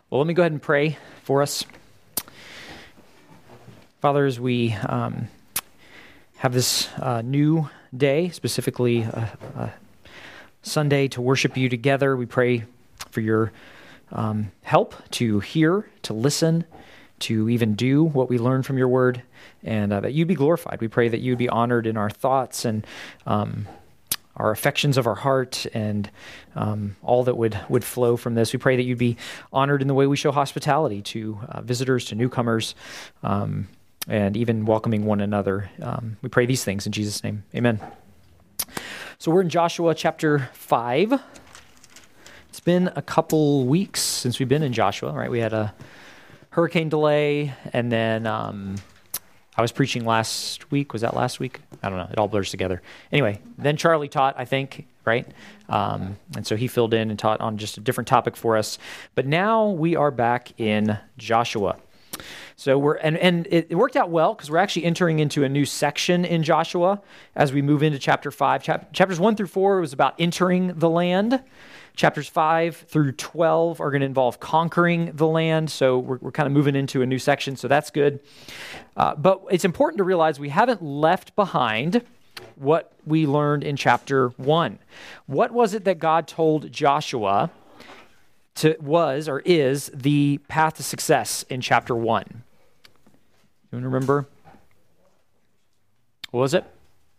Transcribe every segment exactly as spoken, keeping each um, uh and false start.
Well, let me go ahead and pray for us. Father, as we um, have this uh, new day, specifically a, a Sunday to worship you together, we pray for your um, help to hear, to listen, to even do what we learn from your word, and uh, that you'd be glorified. We pray that you'd be honored in our thoughts and um, our affections of our heart, and um, all that would, would flow from this. We pray that you'd be honored in the way we show hospitality to uh, visitors, to newcomers, um, and even welcoming one another. Um, we pray these things in Jesus' name. Amen. So we're in Joshua chapter five. It's been a couple weeks since we've been in Joshua, right? We had a hurricane delay, and then um, I was preaching last week. Was that last week? I don't know. It all blurs together. Anyway, then Charlie taught, I think, right? Um, and so he filled in and taught on just a different topic for us. But now we are back in Joshua. So we're and, and it, it worked out well because we're actually entering into a new section in Joshua as we move into chapter five. Chap- chapters one through four was about entering the land. Chapters five through twelve are going to involve conquering the land. So we're, we're kind of moving into a new section. So that's good. Uh, but it's important to realize we haven't left behind what we learned in chapter one. What was it that God told Joshua to was or is the path to success in chapter one? You want to remember? What was it?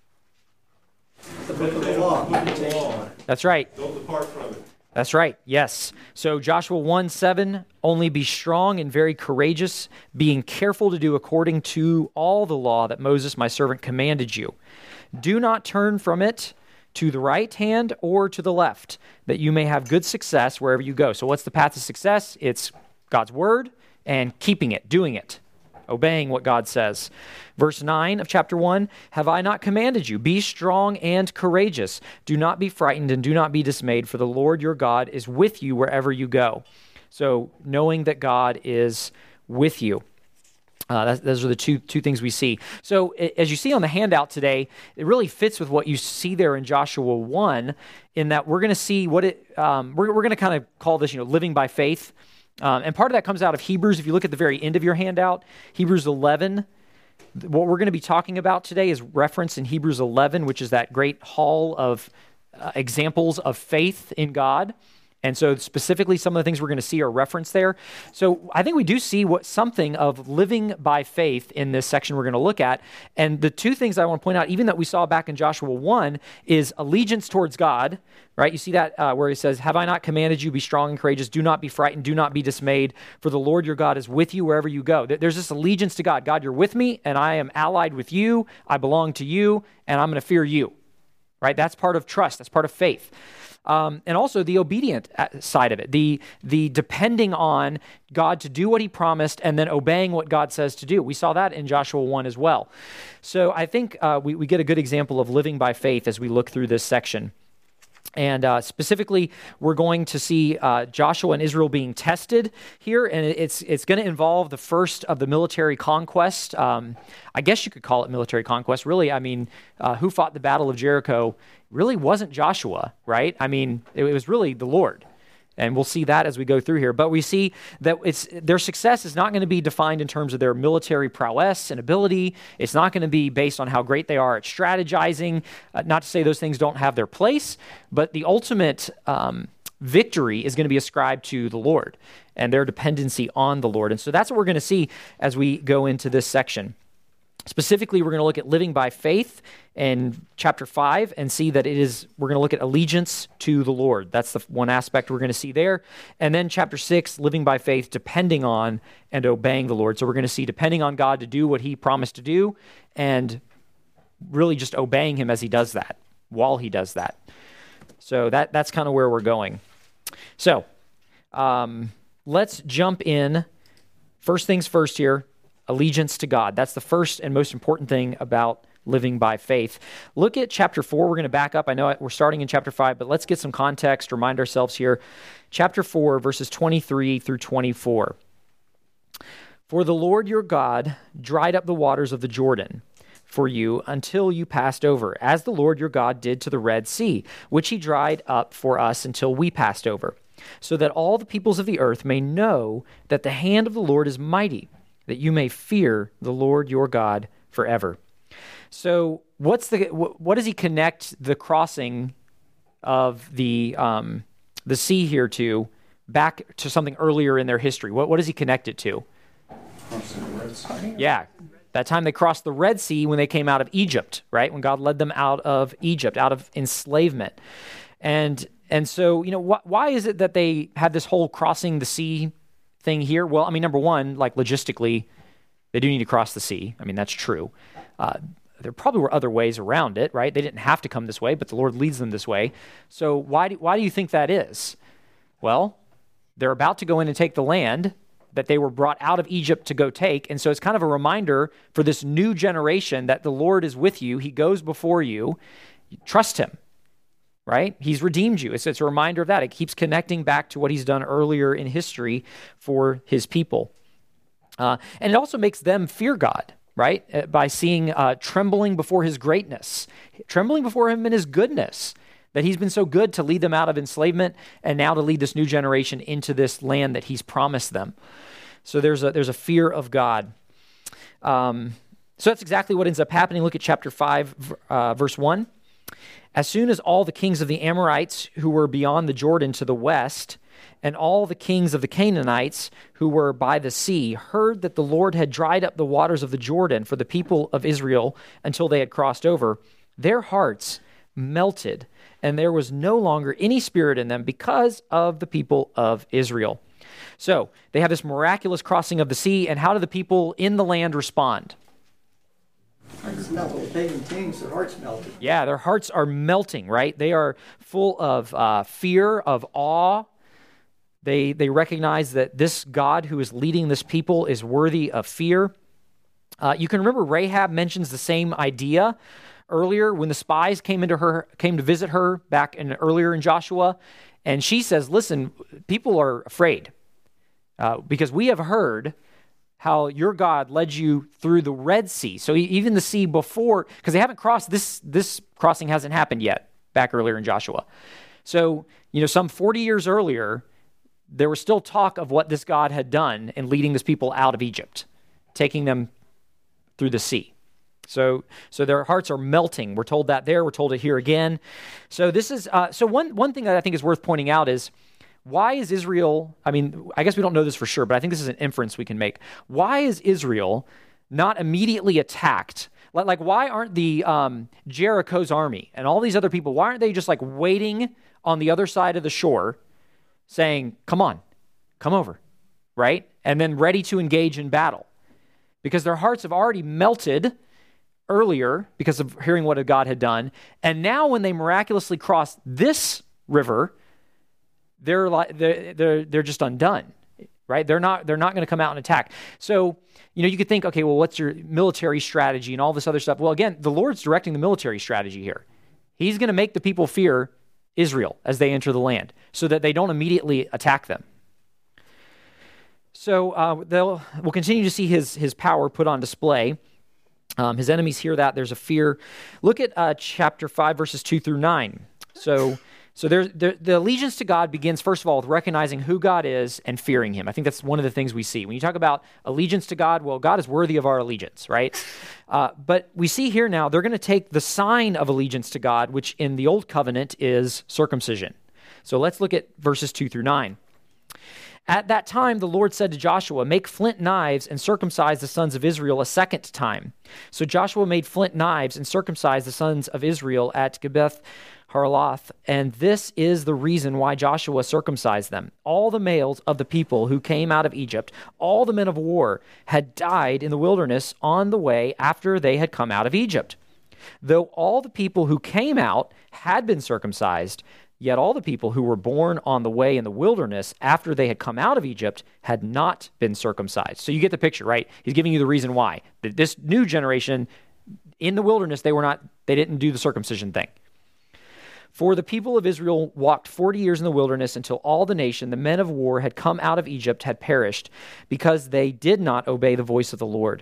The book of the law. That's right. Don't depart from it. That's right, yes. So Joshua one seven, only be strong and very courageous, being careful to do according to all the law that Moses my servant commanded you. Do not turn from it to the right hand or to the left, that you may have good success wherever you go. So what's the path to success? It's God's word and keeping it, doing it, obeying what God says. Verse nine of chapter one, have I not commanded you? Be strong and courageous. Do not be frightened and do not be dismayed, for the Lord your God is with you wherever you go. So knowing that God is with you. Uh, that, those are the two two things we see. So as you see on the handout today, it really fits with what you see there in Joshua one, in that we're going to see what it, um, we're, we're going to kind of call this, you know, living by faith. Um, and part of that comes out of Hebrews. If you look at the very end of your handout, Hebrews eleven, what we're going to be talking about today is referenced in Hebrews eleven, which is that great hall of uh, examples of faith in God. And so specifically, some of the things we're going to see are referenced there. So I think we do see what something of living by faith in this section we're going to look at. And the two things I want to point out, even that we saw back in Joshua one, is allegiance towards God, right? You see that uh, where he says, have I not commanded you, be strong and courageous, do not be frightened, do not be dismayed, for the Lord your God is with you wherever you go. There's this allegiance to God. God, you're with me, and I am allied with you, I belong to you, and I'm going to fear you, right? That's part of trust. That's part of faith. Um, and also the obedient side of it, the the depending on God to do what he promised and then obeying what God says to do. We saw that in Joshua one as well. So I think uh, we, we get a good example of living by faith as we look through this section. And uh, specifically, we're going to see uh, Joshua and Israel being tested here, and it's it's going to involve the first of the military conquest. Um, I guess you could call it military conquest. Really, I mean, uh, who fought the Battle of Jericho really wasn't Joshua, right? I mean, it, it was really the Lord. And we'll see that as we go through here. But we see that it's their success is not going to be defined in terms of their military prowess and ability. It's not going to be based on how great they are at strategizing. Uh, not to say those things don't have their place, but the ultimate um, victory is going to be ascribed to the Lord and their dependency on the Lord. And so that's what we're going to see as we go into this section. Specifically, we're going to look at living by faith in chapter five and see that it is, we're going to look at allegiance to the Lord. That's the one aspect we're going to see there. And then chapter six, living by faith, depending on and obeying the Lord. So we're going to see depending on God to do what he promised to do and really just obeying him as he does that, while he does that. So that that's kind of where we're going. So um, let's jump in. First things first here. Allegiance to God. That's the first and most important thing about living by faith. Look at chapter four. We're going to back up. I know we're starting in chapter five, but let's get some context, remind ourselves here. Chapter four, verses twenty-three through twenty-four. For the Lord your God dried up the waters of the Jordan for you until you passed over, as the Lord your God did to the Red Sea, which he dried up for us until we passed over. so that all the peoples of the earth may know that the hand of the Lord is mighty, that you may fear the Lord your God forever. So what's the what does he connect the crossing of the um, the sea here to, back to something earlier in their history? What what does he connect it to? Yeah, that time they crossed the Red Sea when they came out of Egypt, right? When God led them out of Egypt, out of enslavement. And and so, you know, wh- why is it that they had this whole crossing the sea thing here? Well, I mean, number one, like logistically, they do need to cross the sea. I mean, that's true. Uh, there probably were other ways around it, right? They didn't have to come this way, but the Lord leads them this way. So why do, why do you think that is? Well, they're about to go in and take the land that they were brought out of Egypt to go take. And so it's kind of a reminder for this new generation that the Lord is with you. He goes before you. Trust him, right? He's redeemed you. It's, it's a reminder of that. It keeps connecting back to what he's done earlier in history for his people. Uh, and it also makes them fear God, right? Uh, by seeing uh, trembling before his greatness, trembling before him in his goodness, that he's been so good to lead them out of enslavement and now to lead this new generation into this land that he's promised them. So there's a, there's a fear of God. Um, so that's exactly what ends up happening. Look at chapter five, uh, verse one. As soon as all the kings of the Amorites who were beyond the Jordan to the west, and all the kings of the Canaanites who were by the sea, heard that the Lord had dried up the waters of the Jordan for the people of Israel until they had crossed over, their hearts melted, and there was no longer any spirit in them because of the people of Israel. So they have this miraculous crossing of the sea, and how do the people in the land respond? It's melted. Pagan kings, their hearts melted. Yeah, their hearts are melting, right? They are full of uh, fear, of awe. They, they recognize that this God who is leading this people is worthy of fear. Uh, you can remember Rahab mentions the same idea earlier when the spies came into her, came to visit her back in earlier in Joshua, and she says, "Listen, people are afraid uh, because we have heard how your God led you through the Red Sea." So even the sea before, because they haven't crossed this, this crossing hasn't happened yet back earlier in Joshua. So you know, some forty years earlier, there was still talk of what this God had done in leading this people out of Egypt, taking them through the sea. So, so their hearts are melting. We're told that there. We're told it here again. So this is uh, so one one thing that I think is worth pointing out is, why is Israel? I mean, I guess we don't know this for sure, but I think this is an inference we can make. Why is Israel not immediately attacked? Like, like why aren't the um, Jericho's army and all these other people? Why aren't they just like waiting on the other side of the shore, saying, "Come on, come over," right? And then ready to engage in battle, because their hearts have already melted earlier because of hearing what God had done. And now when they miraculously cross this river, they're like, they're, they're, they're just undone, right? They're not, they're not going to come out and attack. So, you know, you could think, okay, well, what's your military strategy and all this other stuff? Well, again, the Lord's directing the military strategy here. He's going to make the people fear Israel as they enter the land so that they don't immediately attack them. So uh, they'll, we'll continue to see his, his power put on display. Um, his enemies hear that. There's a fear. Look at uh, chapter five, verses two through nine. So so there's, there, the allegiance to God begins, first of all, with recognizing who God is and fearing him. I think that's one of the things we see. When you talk about allegiance to God, well, God is worthy of our allegiance, right? Uh, but we see here now, they're going to take the sign of allegiance to God, which in the Old Covenant is circumcision. So let's look at verses two through nine. At that time, the Lord said to Joshua, "Make flint knives and circumcise the sons of Israel a second time." So Joshua made flint knives and circumcised the sons of Israel at Gibeath Haraloth, and this is the reason why Joshua circumcised them. All the males of the people who came out of Egypt, all the men of war, had died in the wilderness on the way after they had come out of Egypt. Though all the people who came out had been circumcised, yet all the people who were born on the way in the wilderness after they had come out of Egypt had not been circumcised. So you get the picture, right? He's giving you the reason why. This new generation in the wilderness, they were not, they didn't do the circumcision thing. For the people of Israel walked forty years in the wilderness until all the nation, the men of war, had come out of Egypt, had perished because they did not obey the voice of the Lord.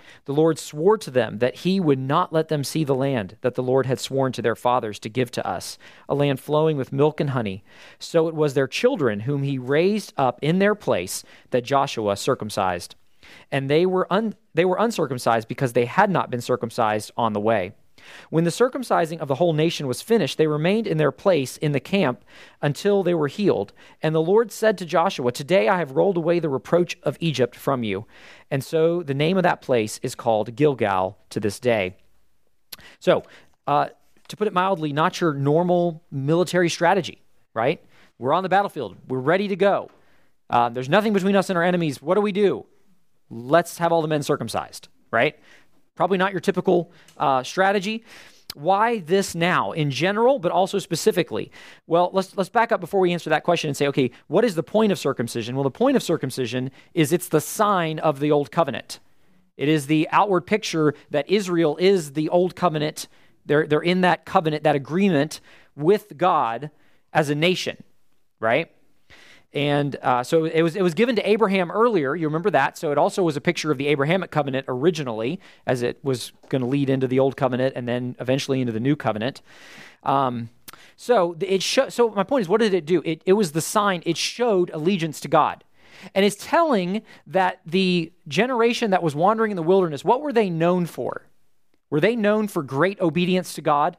The Lord swore to them that he would not let them see the land that the Lord had sworn to their fathers to give to us, a land flowing with milk and honey. So it was their children whom he raised up in their place that Joshua circumcised. And they were un- they were uncircumcised because they had not been circumcised on the way. When the circumcising of the whole nation was finished, they remained in their place in the camp until they were healed. And the Lord said to Joshua, "Today I have rolled away the reproach of Egypt from you." And so the name of that place is called Gilgal to this day. So, uh, to put it mildly, not your normal military strategy, right? We're on the battlefield. We're ready to go. Uh, there's nothing between us and our enemies. What do we do? Let's have all the men circumcised, right? Probably not your typical uh, strategy. Why this now in general, but also specifically? Well, let's let's back up before we answer that question and say, okay, what is the point of circumcision? Well, the point of circumcision is it's the sign of the old covenant. It is the outward picture that Israel is the old covenant. They're, they're in that covenant, that agreement with God as a nation, right? And uh, so it was it was given to Abraham earlier. You remember that. So it also was a picture of the Abrahamic covenant originally, as it was going to lead into the old covenant and then eventually into the new covenant. Um, so it sho- So my point is, what did it do? It, it was the sign. It showed allegiance to God. And it's telling that the generation that was wandering in the wilderness, what were they known for? Were they known for great obedience to God?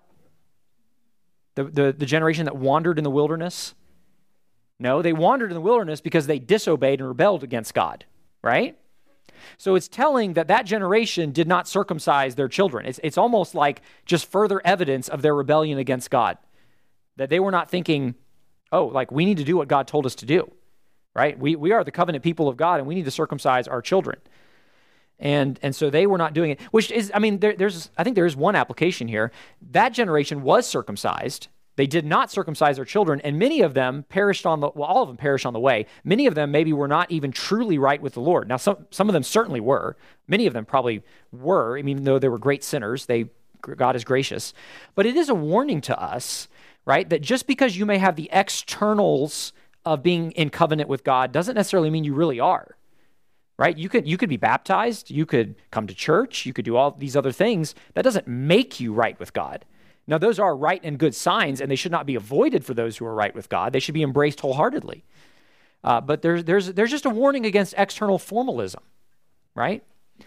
The, the, the generation that wandered in the wilderness? No, they wandered in the wilderness because they disobeyed and rebelled against God, right? So it's telling that that generation did not circumcise their children. It's, it's almost like just further evidence of their rebellion against God, that they were not thinking, oh, like we need to do what God told us to do, right? We we are the covenant people of God and we need to circumcise our children. And and so they were not doing it, which is, I mean, there, there's, I think there is one application here. That generation was circumcised. They did not circumcise their children, and many of them perished on the, well, all of them perished on the way. Many of them maybe were not even truly right with the Lord. Now, some, some of them certainly were. Many of them probably were, I mean, even though they were great sinners, they, God is gracious. But it is a warning to us, right, that just because you may have the externals of being in covenant with God doesn't necessarily mean you really are, right? You could, you could be baptized, you could come to church, you could do all these other things. That doesn't make you right with God. Now, those are right and good signs, and they should not be avoided for those who are right with God. They should be embraced wholeheartedly. Uh, but there's there's there's just a warning against external formalism, right?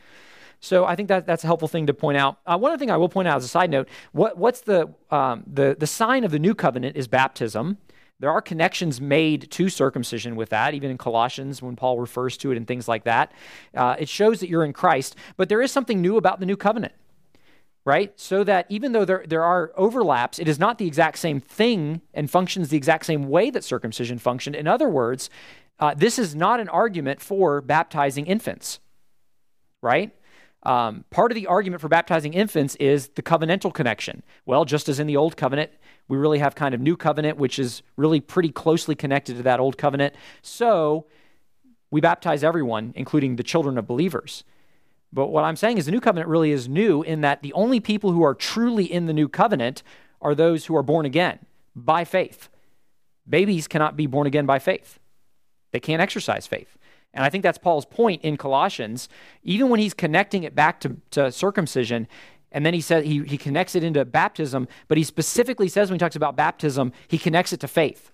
So I think that that's a helpful thing to point out. Uh, one other thing I will point out as a side note: what what's the um, the the sign of the new covenant is baptism. There are connections made to circumcision with that, even in Colossians when Paul refers to it and things like that. Uh, it shows that you're in Christ, but there is something new about the new covenant. Right? So that even though there, there are overlaps, it is not the exact same thing and functions the exact same way that circumcision functioned. In other words, uh, this is not an argument for baptizing infants, right? Um, part of the argument for baptizing infants is the covenantal connection. Well, just as in the old covenant, we really have kind of new covenant, which is really pretty closely connected to that old covenant. So we baptize everyone, including the children of believers. But what I'm saying is the new covenant really is new in that the only people who are truly in the new covenant are those who are born again by faith. Babies cannot be born again by faith. They can't exercise faith. And I think that's Paul's point in Colossians, even when he's connecting it back to, to circumcision, and then he said he, he connects it into baptism, but he specifically says when he talks about baptism, he connects it to faith.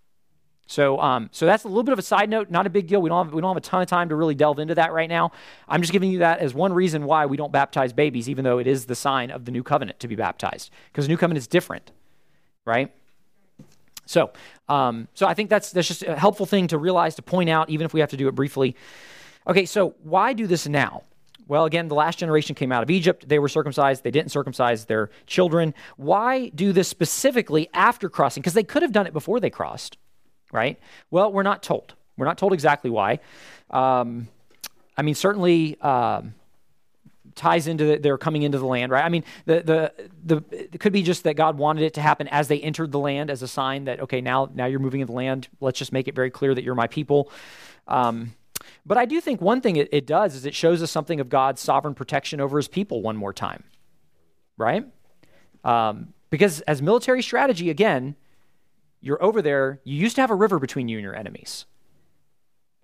So um, so that's a little bit of a side note, not a big deal. We don't have, we don't have a ton of time to really delve into that right now. I'm just giving you that as one reason why we don't baptize babies, even though it is the sign of the new covenant to be baptized, because the new covenant is different, right? So um, so I think that's that's just a helpful thing to realize, to point out, even if we have to do it briefly. Okay, so why do this now? Well, again, the last generation came out of Egypt. They were circumcised. They didn't circumcise their children. Why do this specifically after crossing? Because they could have done it before they crossed. Right? Well, we're not told. We're not told exactly why. Um, I mean, certainly um, ties into the, their coming into the land, right? I mean, the the the it could be just that God wanted it to happen as they entered the land, as a sign that, okay, now now you're moving into the land. Let's just make it very clear that you're my people. Um, but I do think one thing it, it does is it shows us something of God's sovereign protection over his people one more time, right? Um, because as military strategy, again, you're over there, you used to have a river between you and your enemies.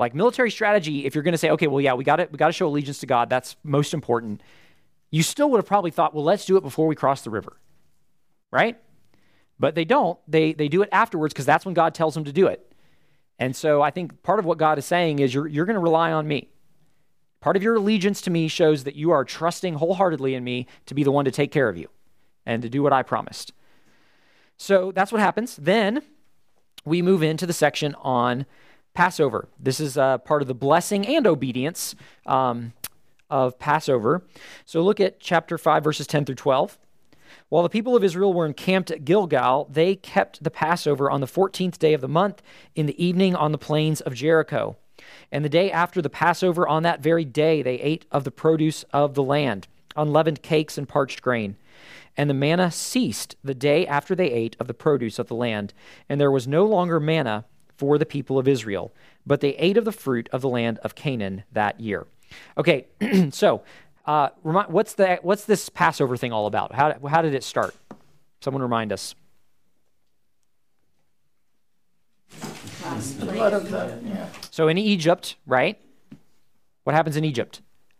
Like military strategy, if you're going to say, okay, well, yeah, we got it, we got to show allegiance to God, that's most important. You still would have probably thought, well, let's do it before we cross the river, right? But they don't. They they do it afterwards because that's when God tells them to do it. And so I think part of what God is saying is you're you're going to rely on me. Part of your allegiance to me shows that you are trusting wholeheartedly in me to be the one to take care of you and to do what I promised. So that's what happens. Then we move into the section on Passover. This is uh, part of the blessing and obedience um, of Passover. So look at chapter five, verses ten through twelve. While the people of Israel were encamped at Gilgal, they kept the Passover on the fourteenth day of the month in the evening on the plains of Jericho. And the day after the Passover, on that very day, they ate of the produce of the land, unleavened cakes and parched grain. And the manna ceased the day after they ate of the produce of the land, and there was no longer manna for the people of Israel, but they ate of the fruit of the land of Canaan that year. Okay, so uh, remind, what's the what's this Passover thing all about? How how did it start? Someone remind us. The blood of the, yeah. So in Egypt, right? What happens in Egypt?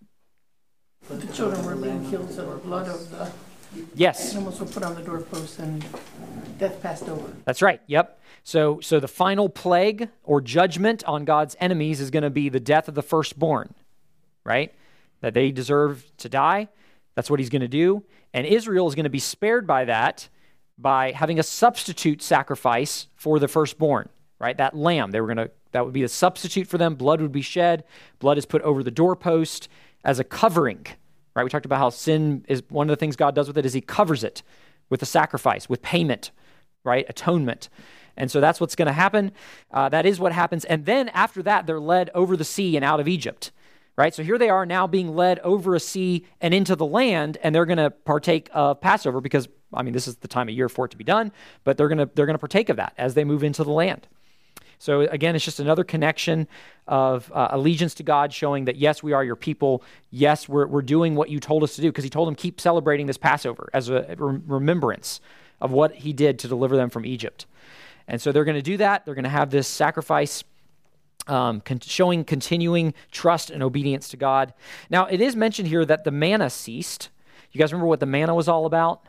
The children were being killed, so the blood of the Yes. animals were put on the doorposts and death passed over. That's right. Yep. So so the final plague or judgment on God's enemies is going to be the death of the firstborn, right? That they deserve to die. That's what he's going to do. And Israel is going to be spared by that by having a substitute sacrifice for the firstborn, right? That lamb, they were going to, that would be a substitute for them. Blood would be shed. Blood is put over the doorpost as a covering, right? We talked about how sin is, one of the things God does with it is he covers it with a sacrifice, with payment, right? Atonement. And so that's what's going to happen. Uh, that is what happens. And then after that, they're led over the sea and out of Egypt, right? So here they are now being led over a sea and into the land, and they're going to partake of Passover because, I mean, this is the time of year for it to be done, but they're going to they're going to partake of that as they move into the land. So again, it's just another connection of uh, allegiance to God, showing that, yes, we are your people. Yes, we're we're doing what you told us to do, because he told them, keep celebrating this Passover as a remembrance of what he did to deliver them from Egypt. And so they're going to do that. They're going to have this sacrifice um, con- showing continuing trust and obedience to God. Now, it is mentioned here that the manna ceased. You guys remember what the manna was all about?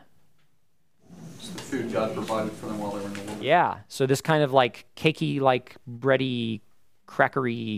It's the food God provided for them while they were in the wilderness. Yeah, so this kind of like cakey, like bready, crackery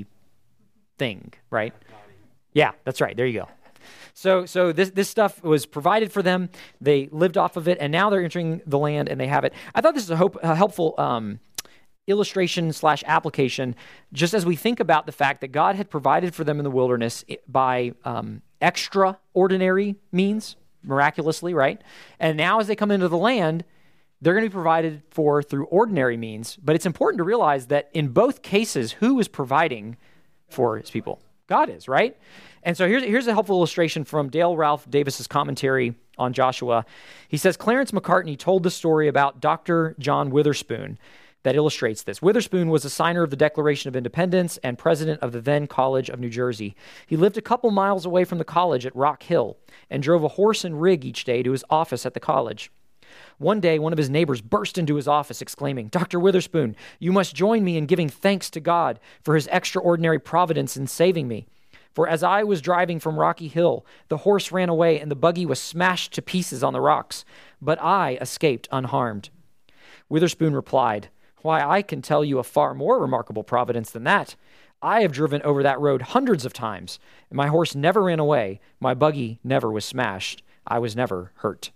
thing, right? Yeah, that's right. There you go. So so this this stuff was provided for them. They lived off of it, and now they're entering the land, and they have it. I thought this is a, hope, a helpful um, illustration slash application, just as we think about the fact that God had provided for them in the wilderness by um, extraordinary means, miraculously, right? And now as they come into the land, they're going to be provided for through ordinary means. But it's important to realize that in both cases, who is providing for his people? God is, right? And so here's, here's a helpful illustration from Dale Ralph Davis's commentary on Joshua. He says, Clarence McCartney told the story about Doctor John Witherspoon that illustrates this. Witherspoon was a signer of the Declaration of Independence and president of the then College of New Jersey. He lived a couple miles away from the college at Rock Hill and drove a horse and rig each day to his office at the college. One day, one of his neighbors burst into his office exclaiming, Doctor Witherspoon, you must join me in giving thanks to God for his extraordinary providence in saving me. For as I was driving from Rocky Hill, the horse ran away and the buggy was smashed to pieces on the rocks, but I escaped unharmed. Witherspoon replied, Why, I can tell you a far more remarkable providence than that. I have driven over that road hundreds of times, and my horse never ran away, my buggy never was smashed, I was never hurt.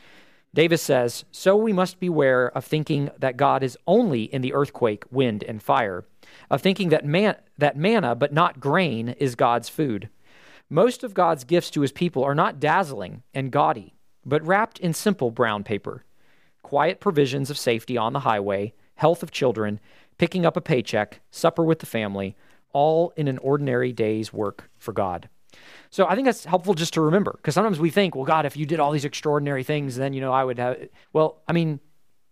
Davis says, so we must beware of thinking that God is only in the earthquake, wind, and fire, of thinking that man, that manna, but not grain, is God's food. Most of God's gifts to his people are not dazzling and gaudy, but wrapped in simple brown paper. Quiet provisions of safety on the highway, health of children, picking up a paycheck, supper with the family, all in an ordinary day's work for God. So I think that's helpful just to remember, because sometimes we think, well, God, if you did all these extraordinary things, then, you know, I would have, well, I mean,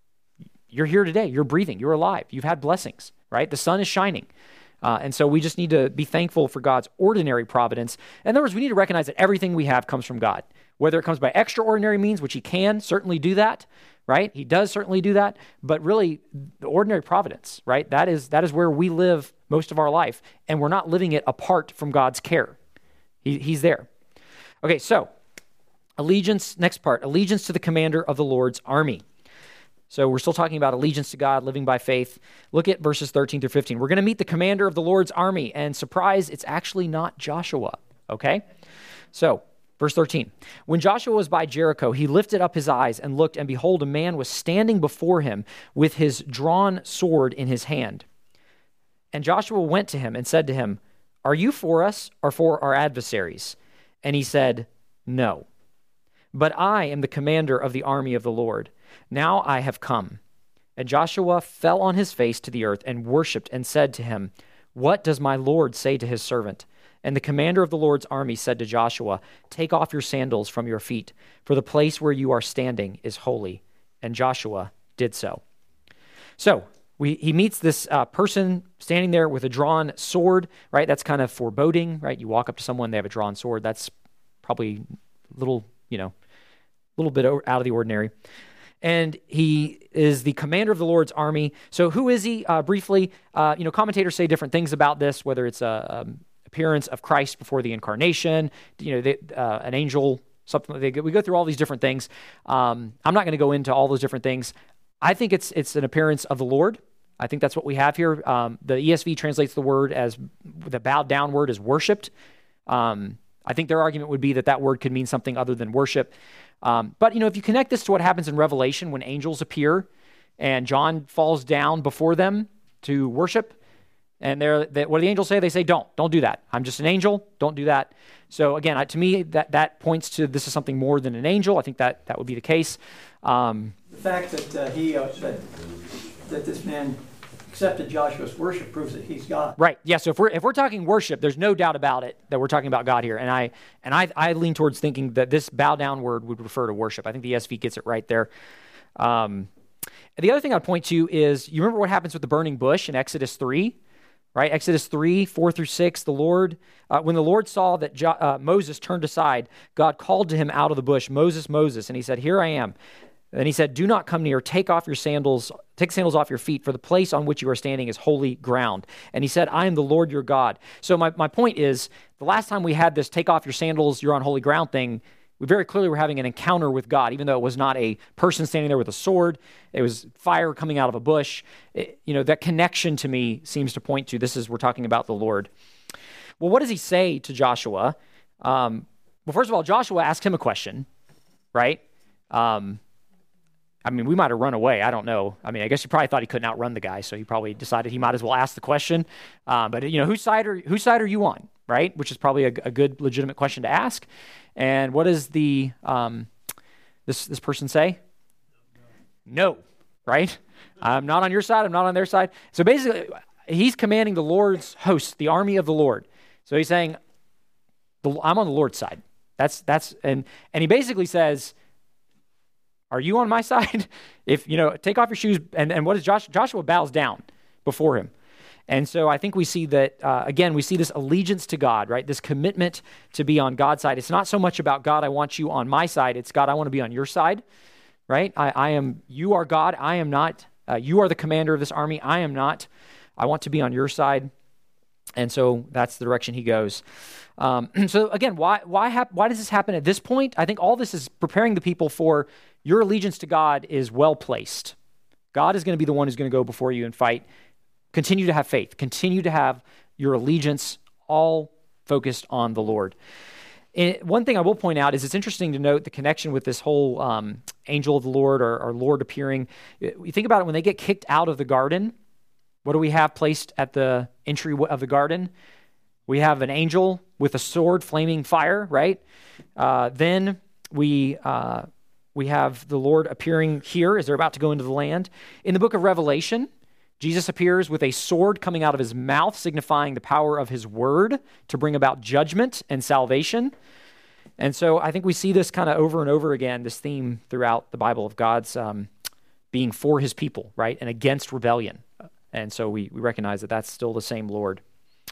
you're here today, you're breathing, you're alive, you've had blessings, right? The sun is shining. Uh, and so we just need to be thankful for God's ordinary providence. In other words, we need to recognize that everything we have comes from God. Whether it comes by extraordinary means, which he can certainly do that, right? He does certainly do that, but really the ordinary providence, right? That is that is where we live most of our life, and we're not living it apart from God's care. He, he's there. Okay, so allegiance, next part, allegiance to the commander of the Lord's army. So we're still talking about allegiance to God, living by faith. Look at verses thirteen through fifteen. We're going to meet the commander of the Lord's army, and surprise, it's actually not Joshua, okay? So, verse thirteen, when Joshua was by Jericho, he lifted up his eyes and looked, and behold, a man was standing before him with his drawn sword in his hand. And Joshua went to him and said to him, "Are you for us or for our adversaries?" And he said, "No, but I am the commander of the army of the Lord. Now I have come." And Joshua fell on his face to the earth and worshipped and said to him, "What does my Lord say to his servant?" And the commander of the Lord's army said to Joshua, "Take off your sandals from your feet, for the place where you are standing is holy." And Joshua did so. So we, he meets this uh, person standing there with a drawn sword, right? That's kind of foreboding, right? You walk up to someone, they have a drawn sword. That's probably a little, you know, a little bit out of the ordinary. And he is the commander of the Lord's army. So who is he? Uh, briefly, uh, you know, commentators say different things about this, whether it's a um, appearance of Christ before the incarnation, you know, they, uh, an angel, something. They, we go through all these different things. Um, I'm not going to go into all those different things. I think it's it's an appearance of the Lord. I think that's what we have here. Um, the E S V translates the word as the bowed down word as worshipped. Um, I think their argument would be that that word could mean something other than worship. Um, but, you know, if you connect this to what happens in Revelation when angels appear and John falls down before them to worship, and they're, they, what do the angels say? They say, don't, don't do that. I'm just an angel. Don't do that. So again, I, to me, that, that points to this is something more than an angel. I think that that would be the case. Um, The fact that uh, he, uh, that, that this man accepted Joshua's worship proves that he's God. Right. Yeah. So if we're if we're talking worship, there's no doubt about it that we're talking about God here. And I and I I lean towards thinking that this bow down word would refer to worship. I think the E S V gets it right there. Um, the other thing I'd point to is you remember what happens with the burning bush in Exodus three, right? Exodus three four through six. The Lord, uh, when the Lord saw that jo- uh, Moses turned aside, God called to him out of the bush, "Moses, Moses," and he said, "Here I am." And he said, "Do not come near. Take off your sandals. Take sandals off your feet, for the place on which you are standing is holy ground." And he said, "I am the Lord your God." So my, my point is, the last time we had this take off your sandals, you're on holy ground thing, we very clearly were having an encounter with God, even though it was not a person standing there with a sword. It was fire coming out of a bush. It, you know, that connection to me seems to point to this is, we're talking about the Lord. Well, what does he say to Joshua? Um, well, first of all, Joshua asked him a question, right? Um, I mean, we might have run away. I don't know. I mean, I guess he probably thought he couldn't outrun the guy, so he probably decided he might as well ask the question. Um, but, you know, whose side are whose side are you on, right? Which is probably a, a good, legitimate question to ask. And what does the um, this this person say? No, right? I'm not on your side. I'm not on their side. So basically, he's commanding the Lord's host, the army of the Lord. So he's saying, "I'm on the Lord's side." That's that's and and he basically says, "Are you on my side?" If, you know, take off your shoes. And, and what is Joshua? Joshua bows down before him. And so I think we see that, uh, again, we see this allegiance to God, right? This commitment to be on God's side. It's not so much about, God, I want you on my side. It's, God, I want to be on your side, right? I, I am, you are God. I am not. Uh, you are the commander of this army. I am not. I want to be on your side. And so that's the direction he goes. Um, so again, why why hap- why does this happen at this point? I think all this is preparing the people for your allegiance to God is well placed. God is going to be the one who's going to go before you and fight. Continue to have faith. Continue to have your allegiance all focused on the Lord. And one thing I will point out is it's interesting to note the connection with this whole um, angel of the Lord or, or Lord appearing. You think about it, when they get kicked out of the garden, what do we have placed at the entry of the garden? We have an angel with a sword, flaming fire, right? Uh, then we uh, we have the Lord appearing here as they're about to go into the land. In the book of Revelation, Jesus appears with a sword coming out of his mouth, signifying the power of his word to bring about judgment and salvation. And so I think we see this kind of over and over again, this theme throughout the Bible of God's um, being for his people, right? And against rebellion. And so we, we recognize that that's still the same Lord.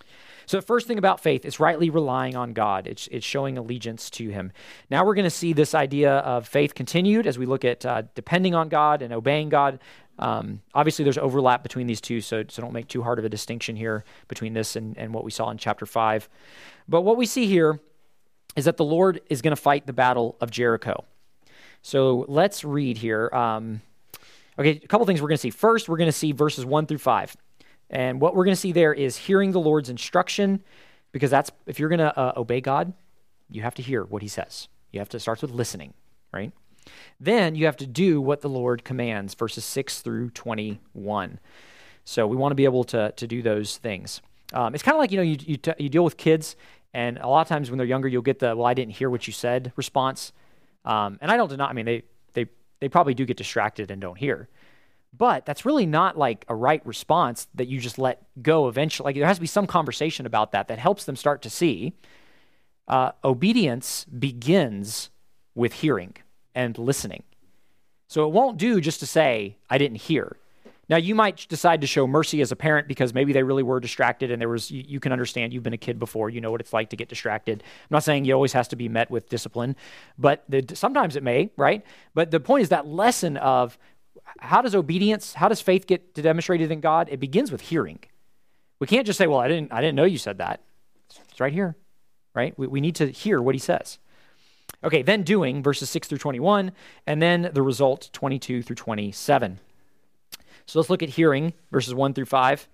So the first thing about faith is rightly relying on God. It's, it's showing allegiance to him. Now we're going to see this idea of faith continued as we look at uh, depending on God and obeying God. Um, obviously, there's overlap between these two, so, so don't make too hard of a distinction here between this and, and what we saw in chapter five. But what we see here is that the Lord is going to fight the battle of Jericho. So let's read here. Um, okay, a couple things we're going to see. First, we're going to see verses one through five. And what we're going to see there is hearing the Lord's instruction, because that's, if you're going to uh, obey God, you have to hear what he says. You have to, it starts with listening, right? Then you have to do what the Lord commands, verses six through twenty-one. So we want to be able to, to do those things. Um, it's kind of like, you know, you, you, t- you deal with kids, and a lot of times when they're younger, you'll get the, well, I didn't hear what you said response. Um, and I don't deny, I mean, they, they, they probably do get distracted and don't hear. But that's really not like a right response that you just let go eventually. Like there has to be some conversation about that that helps them start to see. Uh, obedience begins with hearing and listening. So it won't do just to say, I didn't hear. Now you might decide to show mercy as a parent because maybe they really were distracted and there was, you, you can understand, you've been a kid before, you know what it's like to get distracted. I'm not saying it always has to be met with discipline, but the, sometimes it may, right? But the point is that lesson of, how does obedience, how does faith get demonstrated in God? It begins with hearing. We can't just say, well, I didn't I didn't know you said that. It's right here, right? We, we need to hear what he says. Okay, then doing, verses six through twenty-one, and then the result, twenty-two through twenty-seven. So let's look at hearing, verses one through five.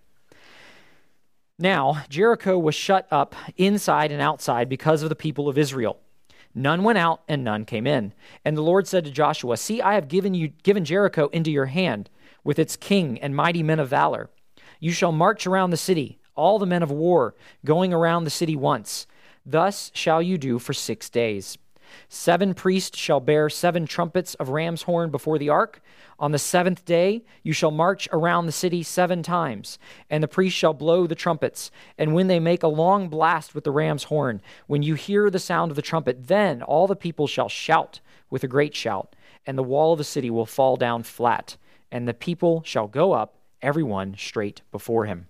Now, Jericho was shut up inside and outside because of the people of Israel. None went out and none came in. And the Lord said to Joshua, see, I have given you given Jericho into your hand with its king and mighty men of valor. You shall march around the city, all the men of war, going around the city once. Thus shall you do for six days. Seven priests shall bear seven trumpets of ram's horn before the ark. On the seventh day you shall march around the city seven times, and the priests shall blow the trumpets. And when they make a long blast with the ram's horn, when you hear the sound of the trumpet, then all the people shall shout with a great shout, and the wall of the city will fall down flat, and the people shall go up, everyone straight before him.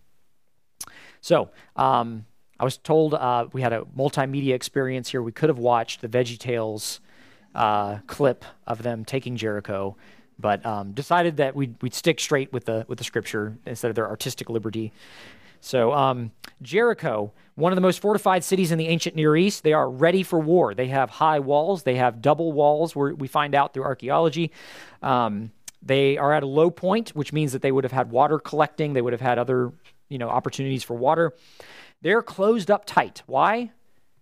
So, um, I was told uh, we had a multimedia experience here. We could have watched the VeggieTales uh, clip of them taking Jericho, but um, decided that we'd, we'd stick straight with the with the scripture instead of their artistic liberty. So um, Jericho, one of the most fortified cities in the ancient Near East, they are ready for war. They have high walls. They have double walls, where we find out through archaeology. Um, they are at a low point, which means that they would have had water collecting. They would have had other, you know, opportunities for water. They're closed up tight. Why?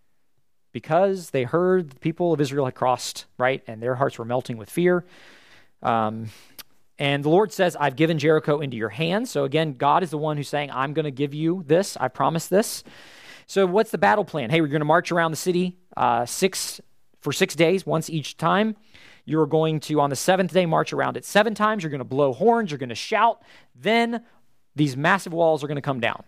Because they heard the people of Israel had crossed, right? And their hearts were melting with fear. Um, and the Lord says, I've given Jericho into your hands. So again, God is the one who's saying, I'm going to give you this. I promise this. So what's the battle plan? Hey, we're going to march around the city uh, six for six days, once each time. You're going to, on the seventh day, march around it seven times. You're going to blow horns. You're going to shout. Then these massive walls are going to come down.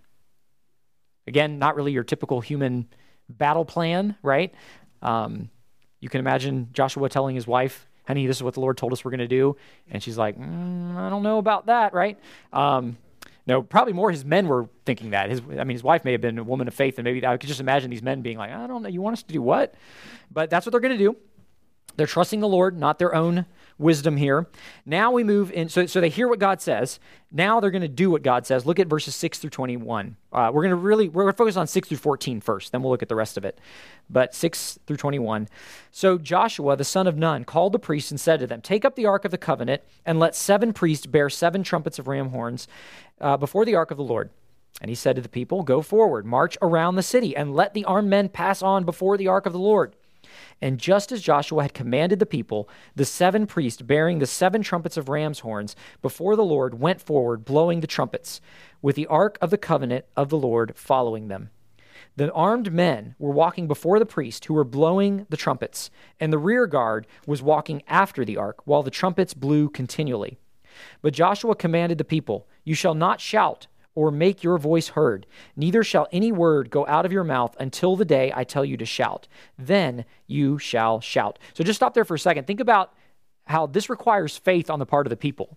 Again, not really your typical human battle plan, right? Um, you can imagine Joshua telling his wife, honey, this is what the Lord told us we're going to do. And she's like, mm, I don't know about that, right? Um, no, probably more his men were thinking that. His, I mean, his wife may have been a woman of faith, and maybe I could just imagine these men being like, I don't know, you want us to do what? But that's what they're going to do. They're trusting the Lord, not their own wisdom here. Now we move in. So, so they hear what God says. Now they're going to do what God says. Look at verses six through twenty-one. Uh, we're going to really, we're going to focus on six through fourteen first. Then we'll look at the rest of it. But six through twenty-one. So Joshua, the son of Nun, called the priests and said to them, take up the ark of the covenant and let seven priests bear seven trumpets of ram horns uh, before the ark of the Lord. And he said to the people, go forward, march around the city, and let the armed men pass on before the ark of the Lord. And just as Joshua had commanded the people, the seven priests bearing the seven trumpets of ram's horns before the Lord went forward, blowing the trumpets, with the ark of the covenant of the Lord following them. The armed men were walking before the priest, who were blowing the trumpets, and the rear guard was walking after the ark, while the trumpets blew continually. But Joshua commanded the people, you shall not shout or make your voice heard, neither shall any word go out of your mouth until the day I tell you to shout. Then you shall shout. So just stop there for a second. Think about how this requires faith on the part of the people.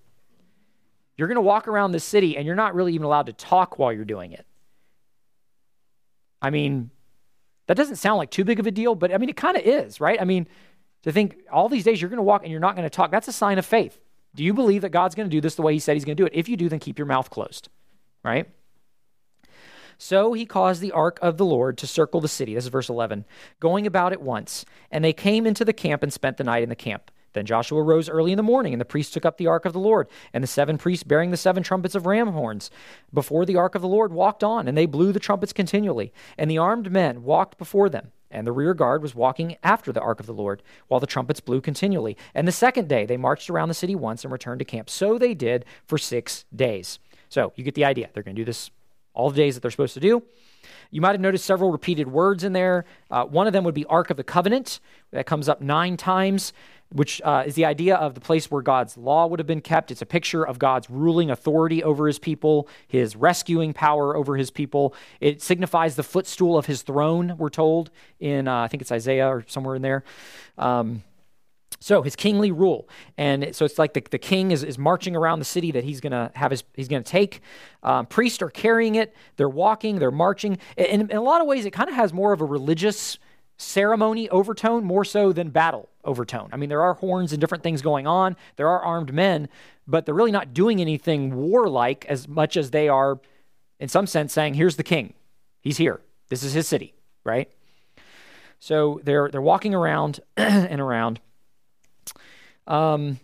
You're going to walk around the city, and you're not really even allowed to talk while you're doing it. I mean, that doesn't sound like too big of a deal, but I mean, it kind of is, right? I mean, to think all these days you're going to walk and you're not going to talk, that's a sign of faith. Do you believe that God's going to do this the way he said he's going to do it? If you do, then keep your mouth closed, right? So he caused the ark of the Lord to circle the city. This is verse eleven. Going about at once, and they came into the camp and spent the night in the camp. Then Joshua rose early in the morning, and the priests took up the ark of the Lord, and the seven priests bearing the seven trumpets of ram horns before the ark of the Lord walked on, and they blew the trumpets continually. And the armed men walked before them, and the rear guard was walking after the ark of the Lord, while the trumpets blew continually. And the second day they marched around the city once and returned to camp. So they did for six days. So you get the idea. They're going to do this all the days that they're supposed to do. You might have noticed several repeated words in there. Uh, one of them would be Ark of the Covenant. That comes up nine times, which uh, is the idea of the place where God's law would have been kept. It's a picture of God's ruling authority over his people, his rescuing power over his people. It signifies the footstool of his throne, we're told, in, uh, I think it's Isaiah or somewhere in there. Um, So his kingly rule. And so it's like the, the king is, is marching around the city that he's going to have his, he's going to take. Um, priests are carrying it. They're walking, they're marching. And in a lot of ways, it kind of has more of a religious ceremony overtone, more so than battle overtone. I mean, there are horns and different things going on. There are armed men, but they're really not doing anything warlike as much as they are, in some sense, saying, here's the king. He's here. This is his city, right? So they're they're walking around and around. Um,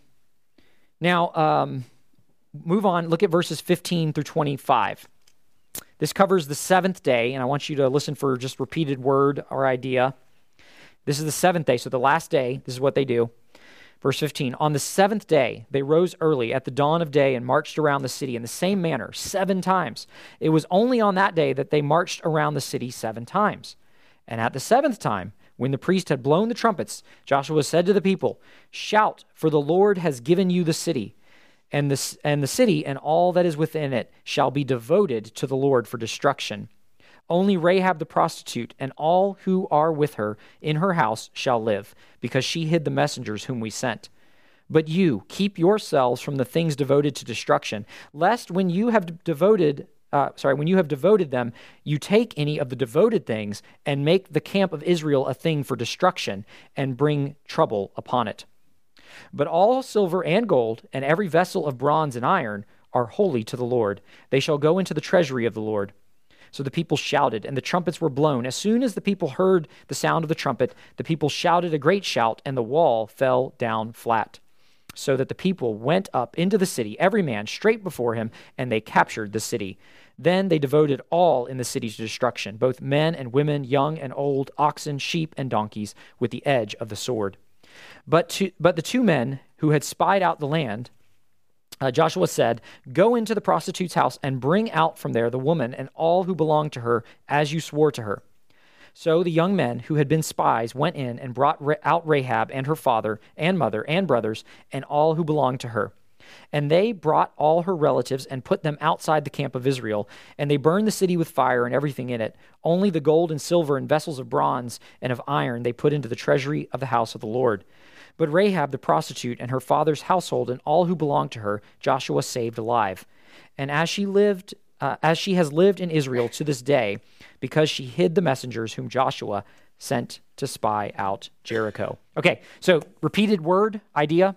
now, um, move on. Look at verses fifteen through twenty-five. This covers the seventh day, and I want you to listen for just repeated word or idea. This is the seventh day, so the last day, this is what they do. Verse fifteen, on the seventh day, they rose early at the dawn of day and marched around the city in the same manner, seven times. It was only on that day that they marched around the city seven times. And at the seventh time, when the priest had blown the trumpets, Joshua said to the people, shout, for the Lord has given you the city, and the, and the city and all that is within it shall be devoted to the Lord for destruction. Only Rahab the prostitute and all who are with her in her house shall live, because she hid the messengers whom we sent. But you, keep yourselves from the things devoted to destruction, lest when you have devoted Uh, sorry, when you have devoted them, you take any of the devoted things and make the camp of Israel a thing for destruction and bring trouble upon it. But all silver and gold and every vessel of bronze and iron are holy to the Lord. They shall go into the treasury of the Lord. So the people shouted, and the trumpets were blown. As soon as the people heard the sound of the trumpet, the people shouted a great shout, and the wall fell down flat, so that the people went up into the city, every man straight before him, and they captured the city. Then they devoted all in the city to destruction, both men and women, young and old, oxen, sheep, and donkeys, with the edge of the sword. But to, but the two men who had spied out the land, uh, Joshua said, go into the prostitute's house and bring out from there the woman and all who belong to her, as you swore to her. So the young men who had been spies went in and brought out Rahab and her father and mother and brothers and all who belonged to her. And they brought all her relatives and put them outside the camp of Israel. And they burned the city with fire and everything in it. Only the gold and silver and vessels of bronze and of iron they put into the treasury of the house of the Lord. But Rahab the prostitute and her father's household and all who belonged to her, Joshua saved alive. And as she lived, uh, as she has lived in Israel to this day, because she hid the messengers whom Joshua sent to spy out Jericho. Okay, so repeated word, idea.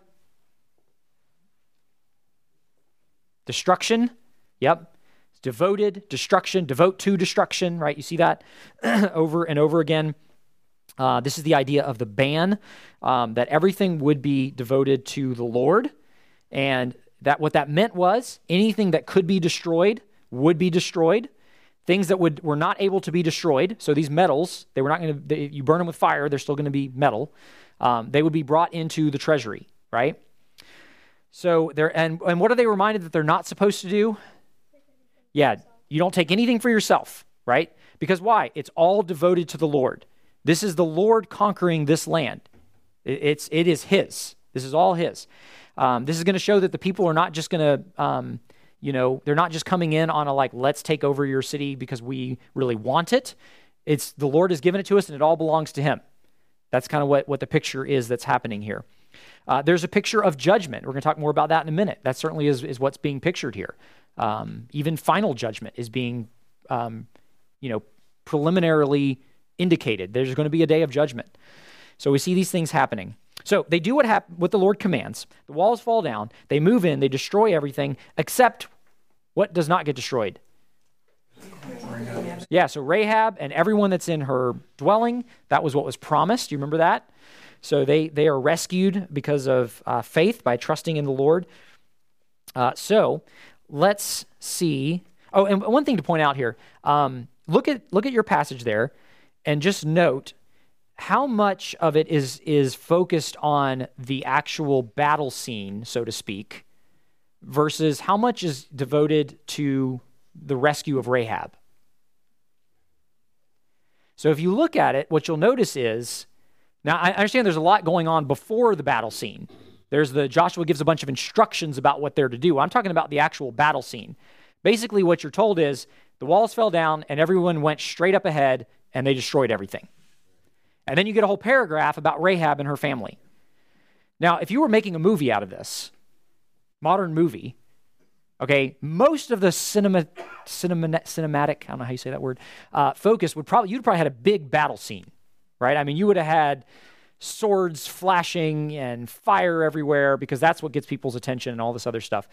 Destruction, yep. Devoted, destruction, devote to destruction, right? You see that over and over again. Uh, this is the idea of the ban, um, that everything would be devoted to the Lord. And that what that meant was anything that could be destroyed would be destroyed. Things that would were not able to be destroyed, so these metals, they were not going to, you burn them with fire, they're still going to be metal. Um, they would be brought into the treasury, right? So they're, and, and what are they reminded that they're not supposed to do? Yeah, you don't take anything for yourself, right? Because why? It's all devoted to the Lord. This is the Lord conquering this land. It, it's, it is his. This is all his. Um, this is going to show that the people are not just going to, um, you know, they're not just coming in on a like, let's take over your city because we really want it. It's the Lord has given it to us and it all belongs to him. That's kind of what, what the picture is that's happening here. Uh, there's a picture of judgment. We're going to talk more about that in a minute. That certainly is, is what's being pictured here. Um, even final judgment is being, um, you know, preliminarily indicated. There's going to be a day of judgment. So we see these things happening. So they do what hap- what the Lord commands. The walls fall down. They move in. They destroy everything except what does not get destroyed. Yeah, so Rahab and everyone that's in her dwelling, that was what was promised. You remember that? So they, they are rescued because of uh, faith by trusting in the Lord. Uh, so let's see. Oh, and one thing to point out here. Um, look at look at your passage there and just note how much of it is is focused on the actual battle scene, so to speak, versus how much is devoted to the rescue of Rahab. So if you look at it, what you'll notice is, now I understand there's a lot going on before the battle scene. There's the, Joshua gives a bunch of instructions about what they're to do. I'm talking about the actual battle scene. Basically what you're told is the walls fell down and everyone went straight up ahead and they destroyed everything. And then you get a whole paragraph about Rahab and her family. Now, if you were making a movie out of this, modern movie, okay, most of the cinema, cinema, cinematic, I don't know how you say that word, uh, focus would probably, you'd probably had a big battle scene, right? I mean, you would have had swords flashing and fire everywhere because that's what gets people's attention and all this other stuff.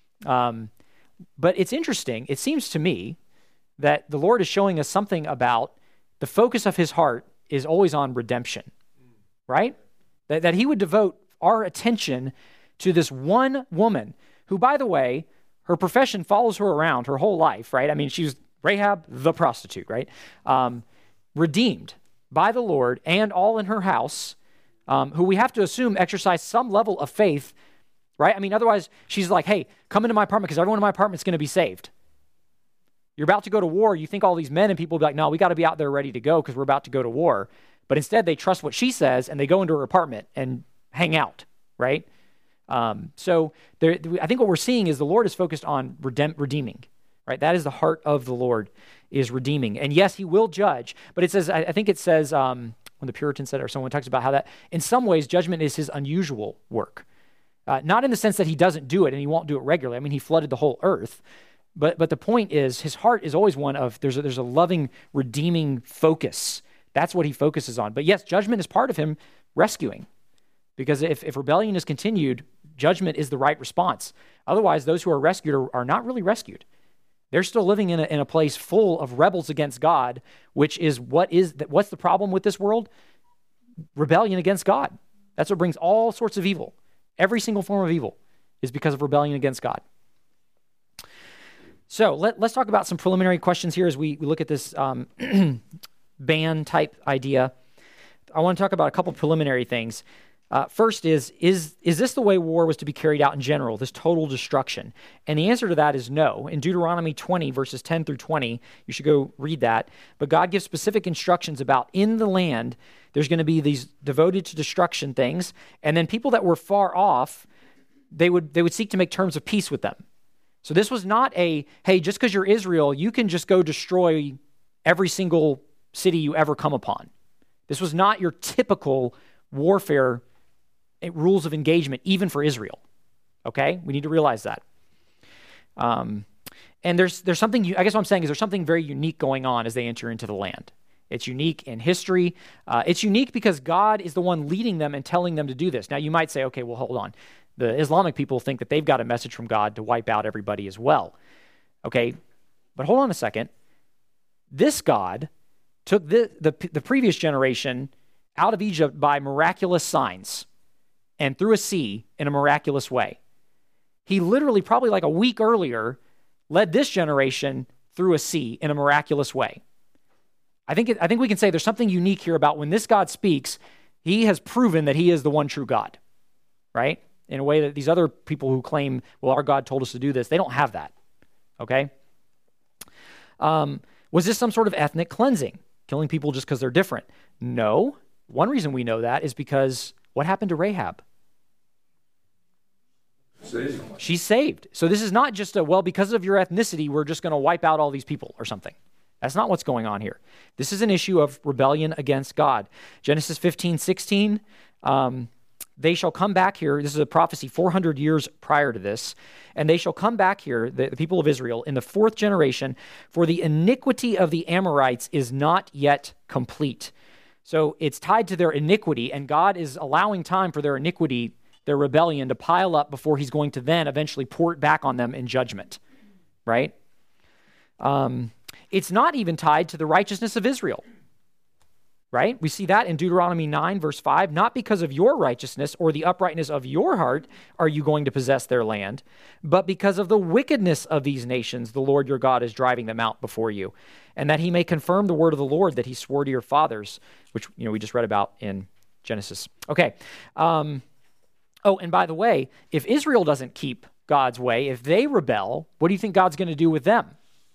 Um, but it's interesting. It seems to me that the Lord is showing us something about the focus of his heart is always on redemption, right? That, that he would devote our attention to this one woman who, by the way, her profession follows her around her whole life, right? I mean, she was Rahab the prostitute, right? Um, redeemed by the Lord and all in her house, um, who we have to assume exercise some level of faith, right? I mean, otherwise she's like, hey, come into my apartment because everyone in my apartment is going to be saved. You're about to go to war. You think all these men and people will be like, no, we got to be out there ready to go because we're about to go to war. But instead they trust what she says and they go into her apartment and hang out, right? Um, so there, I think what we're seeing is the Lord is focused on redem- redeeming, right? That is the heart of the Lord, is redeeming. And yes, he will judge, but it says, I, I think it says, um, when the Puritans said, or someone talks about how that in some ways judgment is his unusual work. Uh, not in the sense that he doesn't do it and he won't do it regularly. I mean, he flooded the whole earth. But but the point is, his heart is always one of, there's a, there's a loving, redeeming focus. That's what he focuses on. But yes, judgment is part of him rescuing. Because if, if rebellion is continued, judgment is the right response. Otherwise, those who are rescued are, are not really rescued. They're still living in a, in a place full of rebels against God, which is what is, what's the problem with this world? Rebellion against God. That's what brings all sorts of evil. Every single form of evil is because of rebellion against God. So let, let's talk about some preliminary questions here as we, we look at this um, ban type idea. I want to talk about a couple preliminary things. Uh, first is, is, is this the way war was to be carried out in general, this total destruction? And the answer to that is no. In Deuteronomy twenty, verses ten through twenty, you should go read that. But God gives specific instructions about in the land, there's going to be these devoted to destruction things. And then people that were far off, they would they would seek to make terms of peace with them. So this was not a, hey, just because you're Israel, you can just go destroy every single city you ever come upon. This was not your typical warfare rules of engagement, even for Israel. Okay? We need to realize that. Um, and there's there's something, I guess what I'm saying is there's something very unique going on as they enter into the land. It's unique in history. Uh, it's unique because God is the one leading them and telling them to do this. Now, you might say, okay, well, hold on. The Islamic people think that they've got a message from God to wipe out everybody as well. Okay, but hold on a second. This God took the, the, the previous generation out of Egypt by miraculous signs and through a sea in a miraculous way. He literally, probably like a week earlier, led this generation through a sea in a miraculous way. I think, it, I think we can say there's something unique here about when this God speaks, he has proven that he is the one true God, right? In a way that these other people who claim, well, our God told us to do this, they don't have that, okay? Um, was this some sort of ethnic cleansing, killing people just because they're different? No. One reason we know that is because what happened to Rahab? Saved. She's saved. So this is not just a, well, because of your ethnicity, we're just going to wipe out all these people or something. That's not what's going on here. This is an issue of rebellion against God. Genesis fifteen sixteen, um, they shall come back here. This is a prophecy four hundred years prior to this. And they shall come back here, the, the people of Israel, in the fourth generation, for the iniquity of the Amorites is not yet complete. So it's tied to their iniquity, and God is allowing time for their iniquity, their rebellion, to pile up before he's going to then eventually pour it back on them in judgment, right? Um, it's not even tied to the righteousness of Israel. Right? We see that in Deuteronomy nine, verse five. Not because of your righteousness or the uprightness of your heart are you going to possess their land, but because of the wickedness of these nations, the Lord your God is driving them out before you, and that he may confirm the word of the Lord that he swore to your fathers, which you know we just read about in Genesis. Okay. Um, oh, and by the way, if Israel doesn't keep God's way, if they rebel, what do you think God's going to do with them?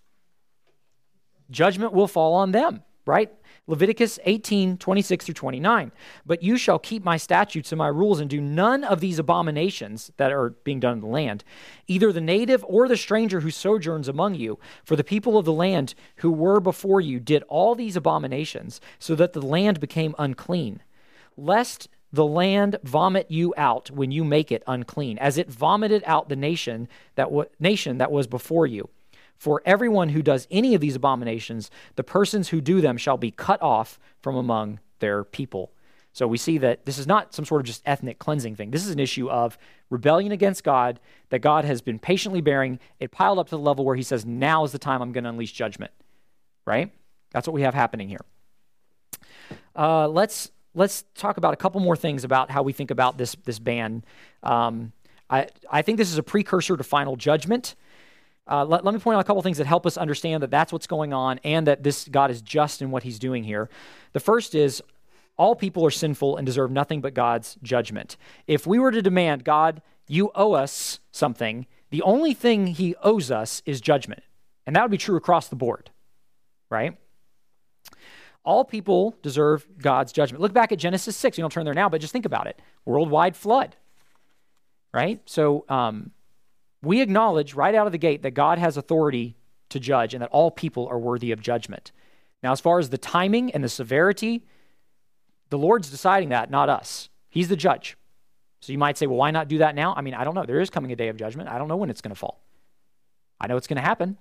Judgment will fall on them, right? Leviticus eighteen, twenty-six through twenty-nine. But you shall keep my statutes and my rules and do none of these abominations that are being done in the land, either the native or the stranger who sojourns among you. For the people of the land who were before you did all these abominations, so that the land became unclean. Lest the land vomit you out when you make it unclean, as it vomited out the nation that w- nation that was before you. For everyone who does any of these abominations, the persons who do them shall be cut off from among their people. So we see that this is not some sort of just ethnic cleansing thing. This is an issue of rebellion against God that God has been patiently bearing. It piled up to the level where he says, now is the time I'm going to unleash judgment, right? That's what we have happening here. Uh, let's let's talk about a couple more things about how we think about this, this ban. Um, I, I think this is a precursor to final judgment. Uh, let, let me point out a couple things that help us understand that that's what's going on and that this God is just in what he's doing here. The first is all people are sinful and deserve nothing but God's judgment. If we were to demand, God, you owe us something, the only thing he owes us is judgment. And that would be true across the board, right? All people deserve God's judgment. Look back at Genesis six. You don't turn there now, but just think about it. Worldwide flood, right? So, um, we acknowledge right out of the gate that God has authority to judge and that all people are worthy of judgment. Now, as far as the timing and the severity, the Lord's deciding that, not us. He's the judge. So you might say, well, why not do that now? I mean, I don't know. There is coming a day of judgment. I don't know when it's going to fall. I know it's going to happen.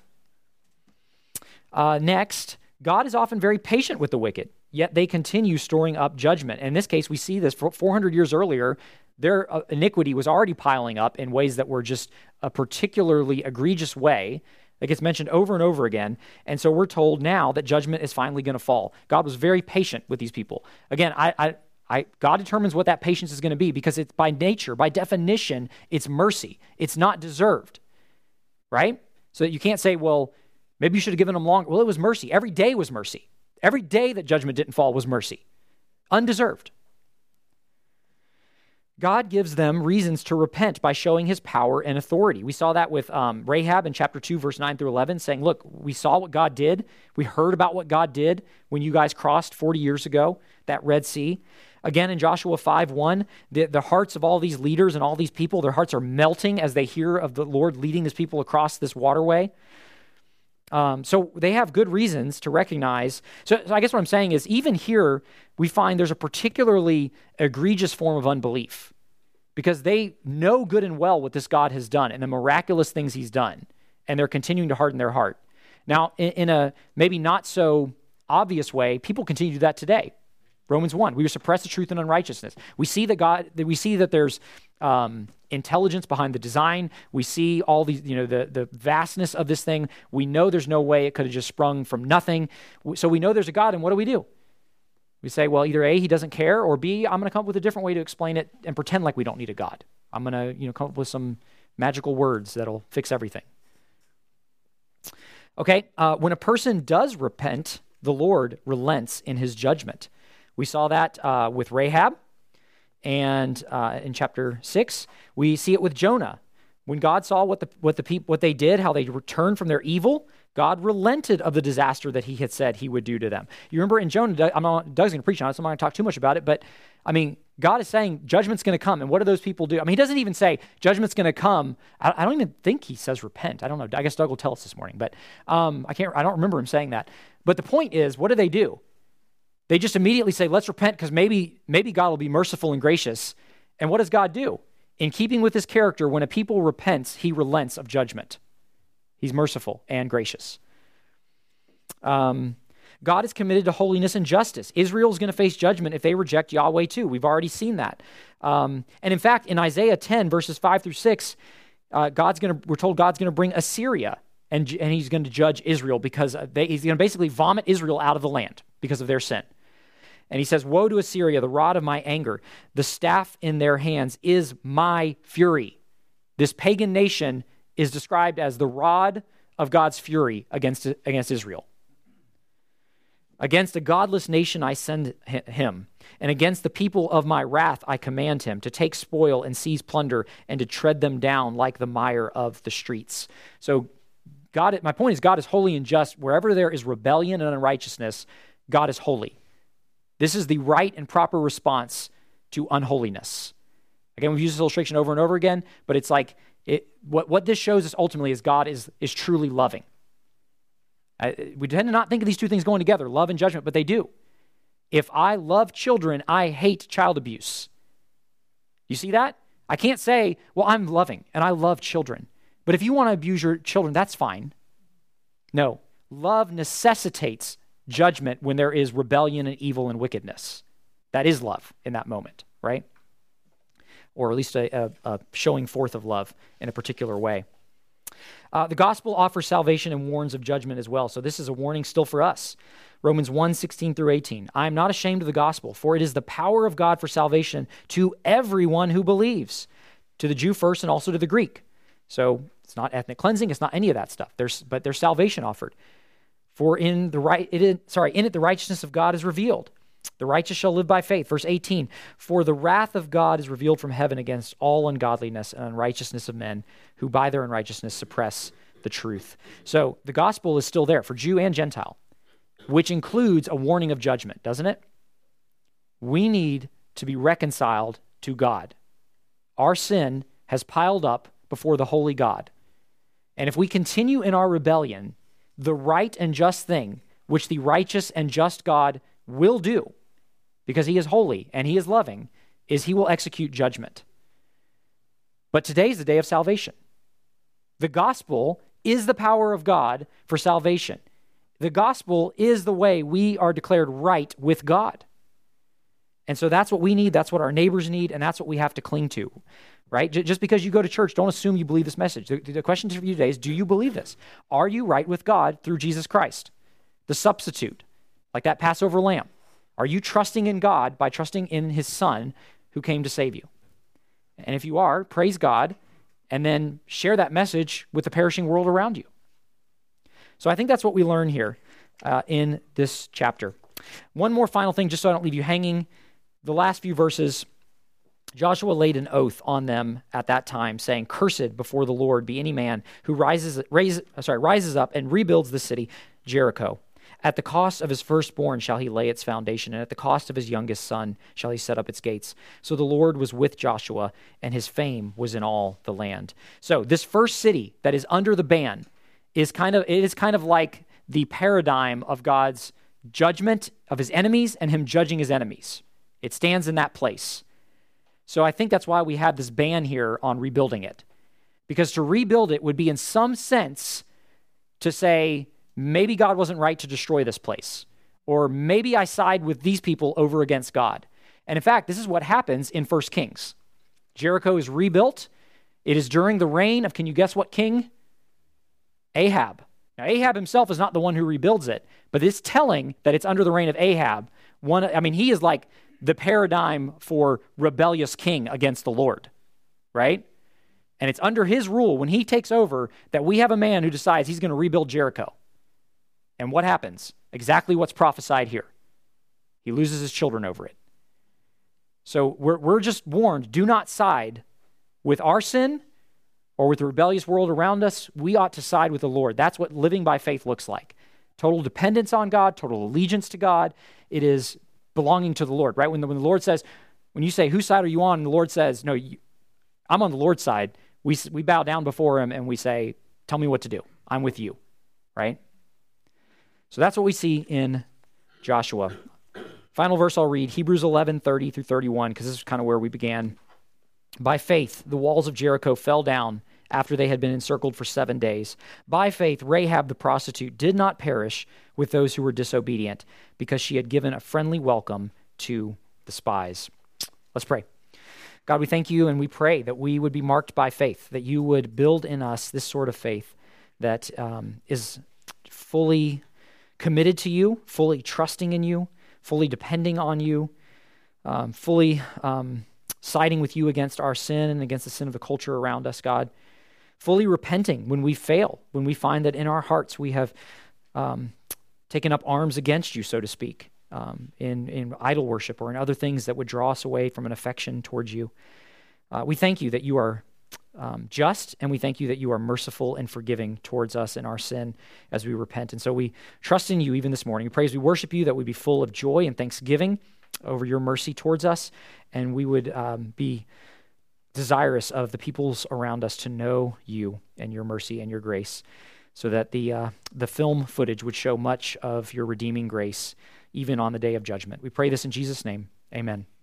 Uh, next, God is often very patient with the wicked, yet they continue storing up judgment. In this case, we see this for four hundred years earlier. Their uh, iniquity was already piling up in ways that were just a particularly egregious way that gets mentioned over and over again. And so we're told now that judgment is finally going to fall. God was very patient with these people. Again, I, I, I, God determines what that patience is going to be because it's by nature, by definition, it's mercy. It's not deserved, right? So you can't say, well, maybe you should have given them longer. Well, it was mercy. Every day was mercy. Every day that judgment didn't fall was mercy. Undeserved. God gives them reasons to repent by showing his power and authority. We saw that with um, Rahab in chapter two, verse nine through eleven, saying, look, we saw what God did. We heard about what God did when you guys crossed forty years ago, that Red Sea. Again, in Joshua five one, the, the hearts of all these leaders and all these people, their hearts are melting as they hear of the Lord leading his people across this waterway. Um, so they have good reasons to recognize. So, so I guess what I'm saying is even here, we find there's a particularly egregious form of unbelief because they know good and well what this God has done and the miraculous things he's done, and they're continuing to harden their heart. Now, in, in a maybe not so obvious way, people continue to do that today. Romans one, we suppress the truth in unrighteousness. We see that God, we see that there's um, intelligence behind the design. We see all these, you know, the, the vastness of this thing. We know there's no way it could have just sprung from nothing. So we know there's a God, and what do we do? We say, well, either A, he doesn't care, or B, I'm going to come up with a different way to explain it and pretend like we don't need a God. I'm going to, you know, come up with some magical words that'll fix everything. Okay, uh, when a person does repent, the Lord relents in his judgment. We saw that uh, with Rahab, and uh, in chapter six, we see it with Jonah. When God saw what the what the people what they did, how they returned from their evil, God relented of the disaster that he had said he would do to them. You remember in Jonah, I'm not, Doug's going to preach on it, so I'm not going to talk too much about it, but I mean, God is saying judgment's going to come, and what do those people do? I mean, he doesn't even say judgment's going to come. I, I don't even think he says repent. I don't know. I guess Doug will tell us this morning, but um, I can't. I don't remember him saying that. But the point is, what do they do? They just immediately say, let's repent because maybe maybe God will be merciful and gracious And what does God do? In keeping with his character, when a people repents, he relents of judgment. He's merciful and gracious. Um, God is committed to holiness and justice. Israel is going to face judgment if they reject Yahweh too. We've already seen that. Um, and in fact, in Isaiah ten, verses five through six, uh, God's going to, we're told God's going to bring Assyria, and, and he's going to judge Israel because they, he's going to basically vomit Israel out of the land because of their sin. And he says, woe to Assyria, the rod of my anger. The staff in their hands is my fury. This pagan nation is described as the rod of God's fury against, against Israel. Against a godless nation I send him, and against the people of my wrath I command him to take spoil and seize plunder and to tread them down like the mire of the streets. So God, my point is God is holy and just. Wherever there is rebellion and unrighteousness, God is holy. This is the right and proper response to unholiness. Again, we've used this illustration over and over again, but it's like, it, what, what this shows us ultimately is God is, is truly loving. I, we tend to not think of these two things going together, love and judgment, but they do. If I love children, I hate child abuse. You see that? I can't say, well, I'm loving and I love children. But if you want to abuse your children, that's fine. No, love necessitates judgment when there is rebellion and evil and wickedness. That is love in that moment, right? Or at least a, a, a showing forth of love in a particular way. Uh, the gospel offers salvation and warns of judgment as well. So this is a warning still for us. Romans one, sixteen through eighteen. I am not ashamed of the gospel, for it is the power of God for salvation to everyone who believes, to the Jew first and also to the Greek. So it's not ethnic cleansing, it's not any of that stuff. There's, but there's salvation offered. For in the right, it is, sorry, in it the righteousness of God is revealed. The righteous shall live by faith. Verse eighteen, for the wrath of God is revealed from heaven against all ungodliness and unrighteousness of men who by their unrighteousness suppress the truth. So the gospel is still there for Jew and Gentile, which includes a warning of judgment, doesn't it? We need to be reconciled to God. Our sin has piled up before the holy God. And if we continue in our rebellion, the right and just thing, which the righteous and just God will do, because he is holy and he is loving, is he will execute judgment. But today is the day of salvation. The gospel is the power of God for salvation. The gospel is the way we are declared right with God. And so that's what we need, that's what our neighbors need, and that's what we have to cling to, right? Just because you go to church, don't assume you believe this message. The, the question for you today is, do you believe this? Are you right with God through Jesus Christ, the substitute, like that Passover lamb? Are you trusting in God by trusting in his Son who came to save you? And if you are, praise God, and then share that message with the perishing world around you. So I think that's what we learn here uh, in this chapter. One more final thing, just so I don't leave you hanging. The last few verses, Joshua laid an oath on them at that time, saying, cursed before the Lord be any man who rises, raise, sorry, rises up and rebuilds the city, Jericho. At the cost of his firstborn shall he lay its foundation, and at the cost of his youngest son shall he set up its gates. So the Lord was with Joshua, and his fame was in all the land. So this first city that is under the ban is kind of, it is kind of like the paradigm of God's judgment of his enemies and him judging his enemies. It stands in that place. So I think that's why we have this ban here on rebuilding it. Because to rebuild it would be in some sense to say, maybe God wasn't right to destroy this place. Or maybe I side with these people over against God. And in fact, this is what happens in First Kings. Jericho is rebuilt. It is during the reign of, can you guess what king? Ahab. Now, Ahab himself is not the one who rebuilds it, but it's telling that it's under the reign of Ahab. One, I mean, he is like the paradigm for rebellious king against the Lord, right? And it's under his rule, when he takes over, that we have a man who decides he's going to rebuild Jericho. And what happens? Exactly what's prophesied here. He loses his children over it. So we're, we're just warned, do not side with our sin or with the rebellious world around us. We ought to side with the Lord. That's what living by faith looks like. Total dependence on God, total allegiance to God. It is belonging to the Lord, right? When the, when the Lord says, when you say, whose side are you on? And the Lord says, no, you, I'm on the Lord's side. We, we bow down before him and we say, tell me what to do. I'm with you, right? So that's what we see in Joshua. Final verse I'll read, Hebrews eleven, thirty through thirty-one, because this is kind of where we began. By faith, the walls of Jericho fell down after they had been encircled for seven days. By faith, Rahab the prostitute did not perish with those who were disobedient, because she had given a friendly welcome to the spies. Let's pray. God, we thank you and we pray that we would be marked by faith, that you would build in us this sort of faith that um, is fully committed to you, fully trusting in you, fully depending on you, um, fully um, siding with you against our sin and against the sin of the culture around us, God. Fully repenting when we fail, when we find that in our hearts we have um, taken up arms against you, so to speak, um, in, in idol worship or in other things that would draw us away from an affection towards you. Uh, we thank you that you are um, just, and we thank you that you are merciful and forgiving towards us in our sin as we repent. And so we trust in you even this morning. We praise, we worship you, that we be full of joy and thanksgiving over your mercy towards us, and we would um, be desirous of the peoples around us to know you and your mercy and your grace, so that the uh, the film footage would show much of your redeeming grace even on the day of judgment. We pray this in Jesus' name. Amen.